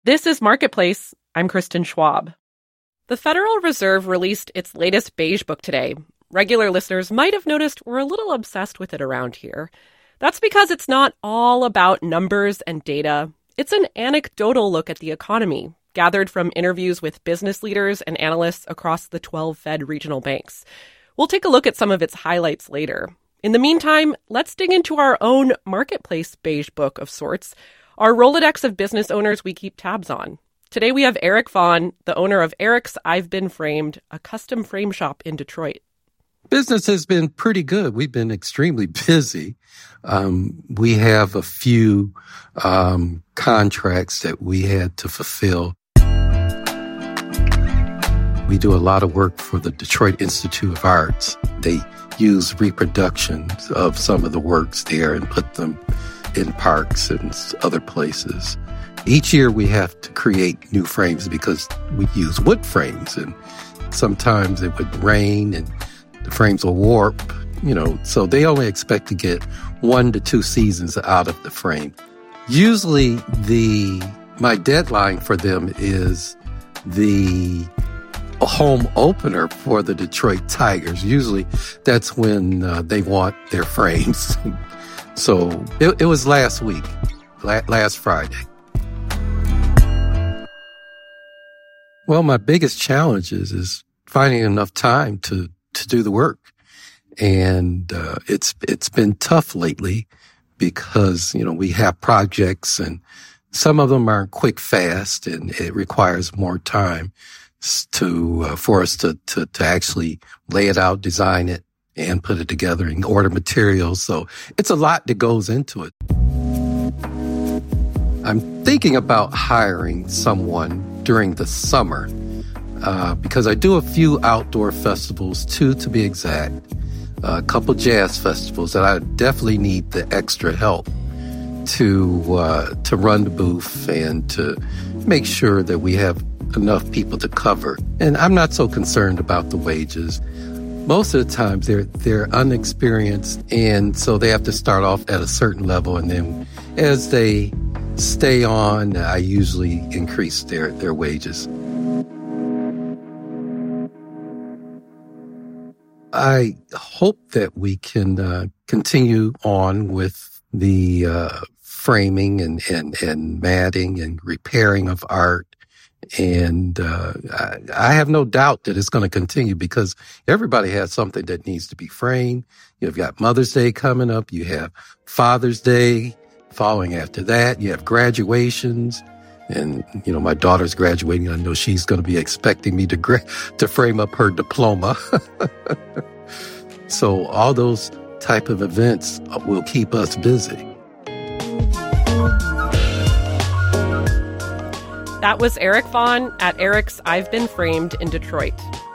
This is Marketplace. I'm Kristen Schwab. The Federal Reserve released its latest beige book today. Regular listeners might have noticed we're a little obsessed with it around here. That's because it's not all about numbers and data. It's an anecdotal look at the economy, gathered from interviews with business leaders and analysts across the 12 Fed regional banks. We'll take a look at some of its highlights later. In the meantime, let's dig into our own Marketplace beige book of sorts, our Rolodex of business owners we keep tabs on. Today we have Eric Vaughn, the owner of Eric's I've Been Framed, a custom frame shop in Detroit. Business has been pretty good. We've been extremely busy. We have a few contracts that we had to fulfill. We do a lot of work for the Detroit Institute of Arts. They use reproductions of some of the works there and put them in parks and other places. Each year we have to create new frames because we use wood frames, and sometimes it would rain and the frames will warp, so they only expect to get 1 to 2 seasons out of the frame. Usually my deadline for them is the home opener for the Detroit Tigers. Usually that's when they want their frames. So it was last week, last Friday. Well, my biggest challenge is finding enough time to do the work. And it's been tough lately because, we have projects and some of them are quick, fast, and it requires more time for us to actually lay it out, design it, and put it together and order materials. So it's a lot that goes into it. I'm thinking about hiring someone during the summer because I do a few outdoor festivals, 2 to be exact, a couple jazz festivals that I definitely need the extra help to run the booth and to make sure that we have enough people to cover. And I'm not so concerned about the wages. Most of the times they're unexperienced, and so they have to start off at a certain level, and then as they stay on, I usually increase their wages. I hope that we can continue on with the framing and matting and repairing of art. And I have no doubt that it's going to continue because everybody has something that needs to be framed. You've got Mother's Day coming up. You have Father's Day following after that. You have graduations. And, my daughter's graduating. I know she's going to be expecting me to frame up her diploma. So all those type of events will keep us busy. That was Eric Vaughn at Eric's I've Been Framed in Detroit.